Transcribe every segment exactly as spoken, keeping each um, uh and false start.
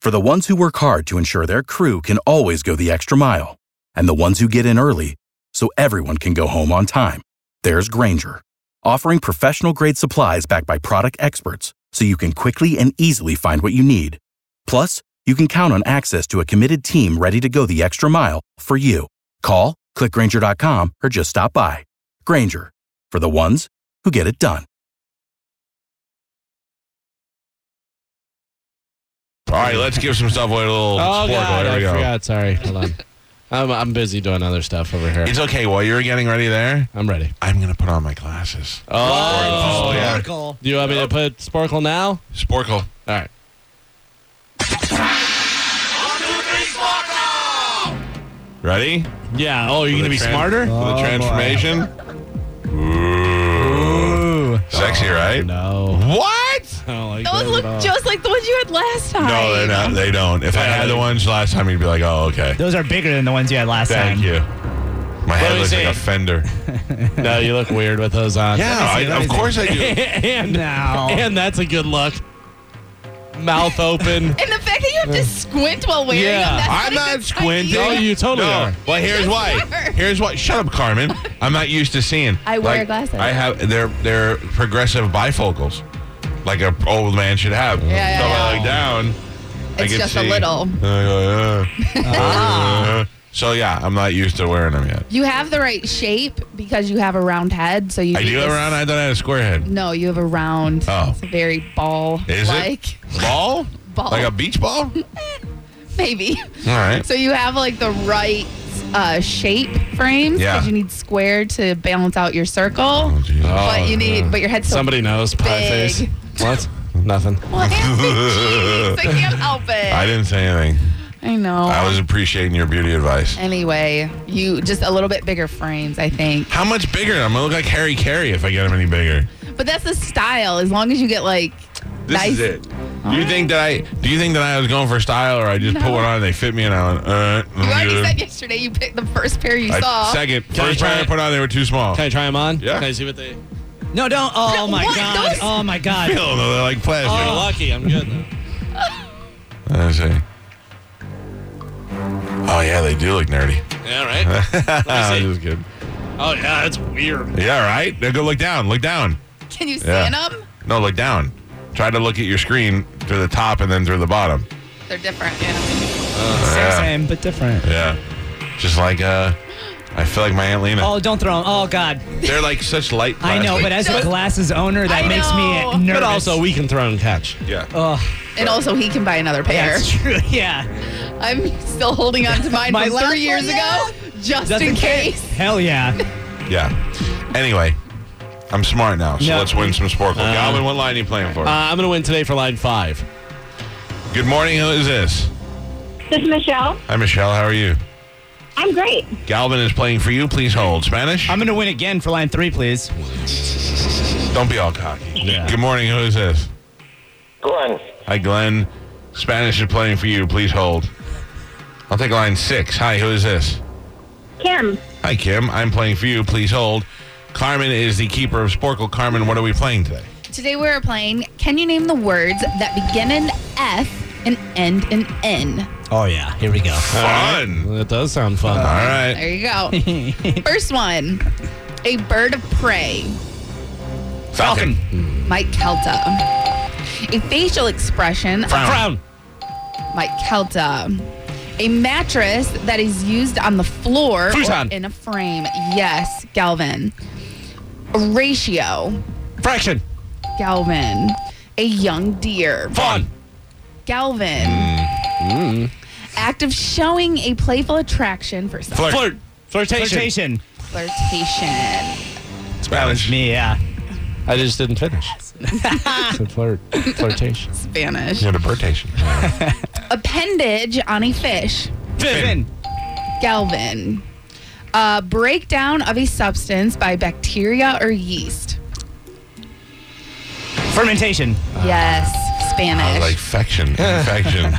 For the ones who work hard to ensure their crew can always go the extra mile, and the ones who get in early so everyone can go home on time, there's Grainger, offering professional-grade supplies backed by product experts so you can quickly and easily find what you need. Plus, you can count on access to a committed team ready to go the extra mile for you. Call, click Grainger dot com, or just stop by. Grainger, for the ones who get it done. All right, let's give some stuff away. A little Oh, Sporkle. God, There we I go. forgot. Sorry. Hold on. I'm, I'm busy doing other stuff over here. It's okay. While you're getting ready there, I'm ready. I'm going to put on my glasses. Oh, Oh, yeah. Sporkle. Do you want me to put Sporkle now? Sporkle. All right. Ready? Yeah. Oh, you're For going to the be tran- smarter? For the Oh, transformation. Ooh. Ooh. Sexy, right? No. What? I don't like Those those look at all. just like the ones you had last time. No, they're not. They don't. If I Yeah, had the they- ones last time, you'd be like, oh, okay. Those are bigger than the ones you had last Thank time. you. My head me looks see. like a fender. No, you look weird with those on. Yeah, I, let me of see. course I do. and, No. and that's a good look. Mouth open. And the fact that you have to squint while wearing Yeah. them, that's I'm not a not good squinting. idea. Oh, you totally no. are. Well, here's just why. are. Here's why. Shut up, Carmen. I'm not used to seeing. I wear Like, glasses. I have. They're they're progressive bifocals, like a old man should have. Yeah, yeah, so yeah. I look down. I It's can just see. a little. I go, uh, uh. So yeah, I'm not used to wearing them yet. You have the right shape because you have a round head. So you I need do have this- around. I thought I had a square head. No, you have a round. Oh. It's a very ball Is like. it ball? Ball. Like a beach ball? All Maybe. right. So you have like the right uh, shape frames. Yeah. Because you need square to balance out your circle. Oh, geez. but you need, yeah. but your head's so Somebody knows. Pie big. face. What? Nothing. Well, jeez, I can't help it. I didn't say anything. I know. I was appreciating your beauty advice. Anyway, you just a little bit bigger frames, I think. How much bigger? I'm gonna look like Harry Carey if I get them any bigger. But that's the style. As long as you get like This nice. is it. Do you think that I? Do you think that I was going for style, or I just put No. one on and they fit me, and I went, uh, You already said yesterday you picked the first pair you I, saw. second, Can I first try pair I it? put on, they were too small. Can I try them on? Yeah. Can I see what they... No, don't. Oh, No, my what? God. Those- Oh, my God. Hell no, they're like plastic. You're lucky. I'm good now. I see. Oh yeah, they do look nerdy. Yeah, right? Let I'm me see. just kidding. Oh, yeah, that's weird. Yeah, right. Now go look down. Look down. Can you Yeah. stand them? No, look down. Try to look at your screen through the top and then through the bottom. They're different. Yeah. Same, Yeah. same, but different. Yeah. Just like uh, I feel like my Aunt Lena. Oh, don't throw them. Oh, God. They're like such light. I know, plastic. but as a Just- glasses owner, that I makes know. me nervous. But also, we can throw and catch. Yeah. Oh, And also, he can buy another pair. that's true. Yeah. I'm still holding on to mine My from last three years one, ago, yeah. just, Just in in case. Hell yeah. Yeah. Anyway, I'm smart now, so No. let's win some Sporkle. Uh, Galvin, what line are you playing for? Uh, I'm going to win today for line five. Good morning. Who is this? This is Michelle. Hi, Michelle. How are you? I'm great. Galvin is playing for you. Please hold. Spanish? I'm going to win again for line three, please. Don't be all cocky. Yeah. Good morning. Who is this? Glenn. Hi, Glenn. Spanish is playing for you. Please hold. I'll take line six. Hi, who is this? Kim. Hi, Kim. I'm playing for you. Please hold. Carmen is the keeper of Sporkle. Carmen, what are we playing today? Today we're playing Can You Name the Words That Begin in F and End in N? Oh, yeah. Here we go. Fun. That does sound fun. All right. There you go. First one, a bird of prey, Falcon. Mike Kelta. A facial expression, Frown. Frown. Mike Kelta. A mattress that is used on the floor or Futon. in a frame. Yes, Galvin. A ratio, Fraction. Galvin. A young deer, Fawn. Galvin. Act of showing a playful attraction for some Flirt. Flirt. Flirtation. Flirtation. flirtation. Spanish. Me, yeah. I just didn't finish. Said flirt. Flirtation. Spanish. You had a birtation. Appendage on a fish, Fin. Galvin. A breakdown of a substance by bacteria or yeast. Fermentation. Yes, I Spanish. was like fection. Infection.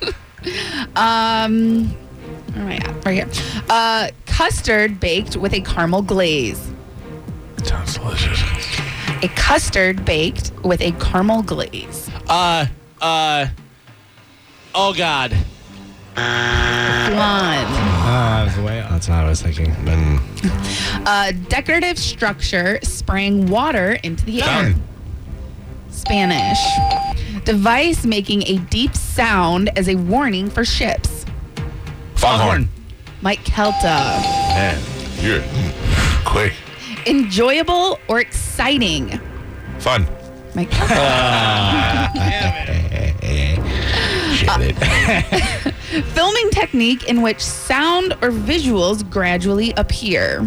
um, where am I at? Right here. Uh, custard baked with a caramel glaze. Sounds delicious. A custard baked with a caramel glaze. Uh, uh, Oh, God. Flan. Uh, I was way off. That's not what I was thinking. Then A decorative structure spraying water into the air. fountain. Spanish. Device making a deep sound as a warning for ships. Foghorn. Mike Kelta. Man, you're quick. Enjoyable or exciting. Fun. Mike Kelta. Shit it. Filming technique in which sound or visuals gradually appear.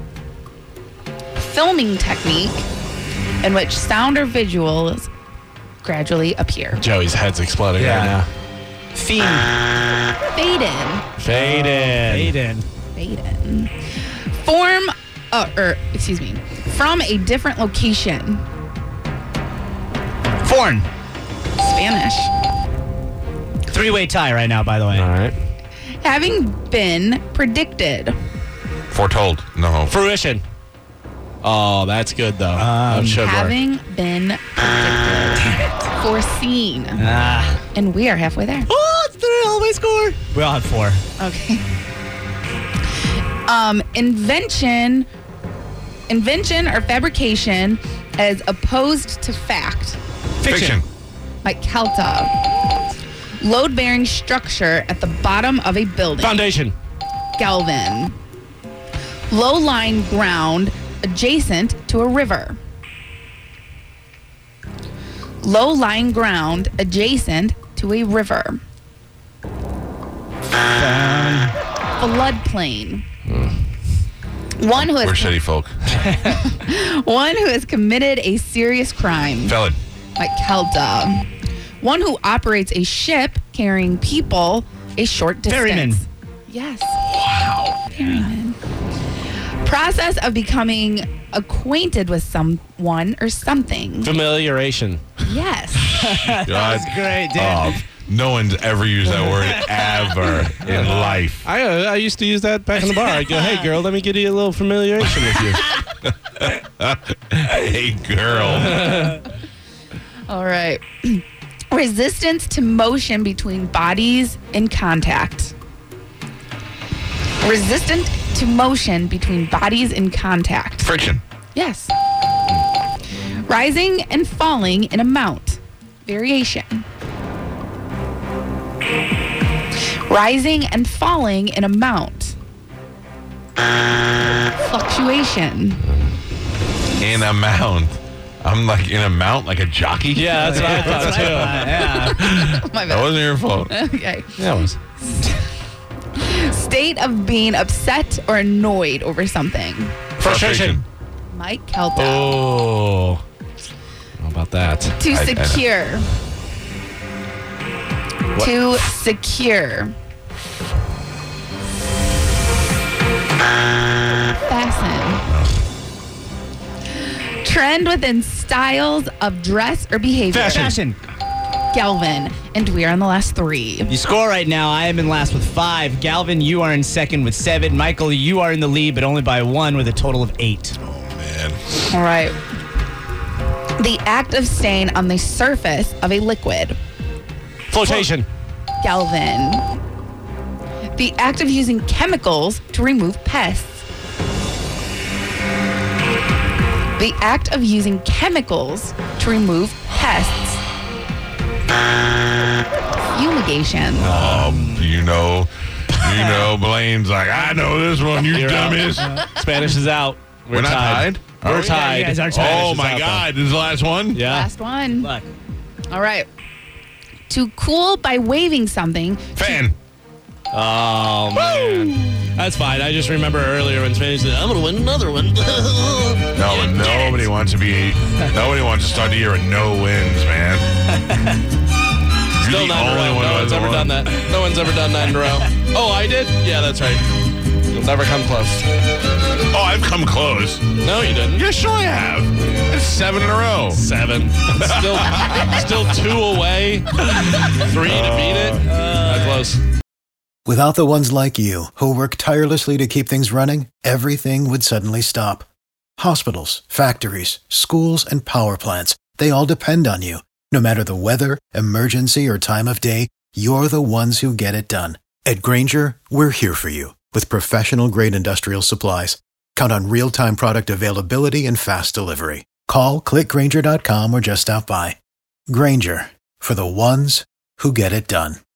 Filming technique in which sound or visuals gradually appear. Joey's head's exploding Yeah. right now. Fiend. Fade in. Fade in. Fade in. Fade in. Form, uh, or excuse me, from a different location. Foreign. Spanish. Three-way tie right now, by the way. All right. Having been predicted. Foretold. No. Fruition. Oh, that's good, though. Um, that should work. Having been predicted. Foreseen. Ah. And we are halfway there. Oh, it's the all-way score. We all had four. Okay. Um, invention, invention or fabrication as opposed to fact. Fiction. Like Kelta. Load-bearing structure at the bottom of a building. Foundation. Galvin. Low-lying ground adjacent to a river. Low-lying ground adjacent to a river. Floodplain. One who We're has shitty folk. one who has committed a serious crime. Felon. Like Kelta. One who operates a ship carrying people a short distance. Ferryman. Yes. Wow. Ferryman. Process of becoming acquainted with someone or something. Familiaration. Yes. God, Great, dude. oh, no one's ever used that word ever in life. I uh, I used to use that back in the bar. I'd go, hey, girl, let me get you a little familiaration with you. Hey, girl. All right. Resistance to motion between bodies in contact. Resistant to motion between bodies in contact. Friction. Yes. Rising and falling in amount. Variation. Rising and falling in amount. Fluctuation. In amount. I'm like in amount, like a jockey? Yeah, that's what I thought, too. Yeah. My That bad. wasn't your fault. Okay. Yeah, it was. State of being upset or annoyed over something. Frustration. Mike Kelta. Oh. How about that? To I- I know. secure. To secure. Fasten. Trend within styles of dress or behavior. Fashion. Galvin. And we are on the last three. You score right now. I am in last with five. Galvin, you are in second with seven. Michael, you are in the lead, but only by one with a total of eight. Man. All right. The act of staying on the surface of a liquid. Flotation. Galvin. The act of using chemicals to remove pests. The act of using chemicals to remove pests. Fumigation. Um, you know, you know, Blaine's like, I know this one, you You're out. dummies. Spanish is out. We're, We're not tied? Are We're we? tied. Yeah, you guys are tied. Oh Spanish is my out, God, this is the last one? though. Yeah. Last one. Look. All right. To cool by waving something. Fan. Oh, man. That's fine. I just remember earlier when Spanish said, I'm going to win another one. No, but nobody wants to be, nobody wants to start the year with no wins, man. You're Still the nine in a only row. one No who one's hasn't ever won. done that. No one's ever done nine in a row. Oh, I did? Yeah, that's right. You'll never come close. Oh, I've come close. No, you didn't. Yeah, sure I have. It's seven in a row. Seven. still, still two away. Three to beat it. Not close. Without the ones like you, who work tirelessly to keep things running, everything would suddenly stop. Hospitals, factories, schools, and power plants, they all depend on you. No matter the weather, emergency, or time of day, you're the ones who get it done. At Grainger, we're here for you with professional-grade industrial supplies. Count on real-time product availability and fast delivery. Call, click Grainger dot com, or just stop by. Grainger, for the ones who get it done.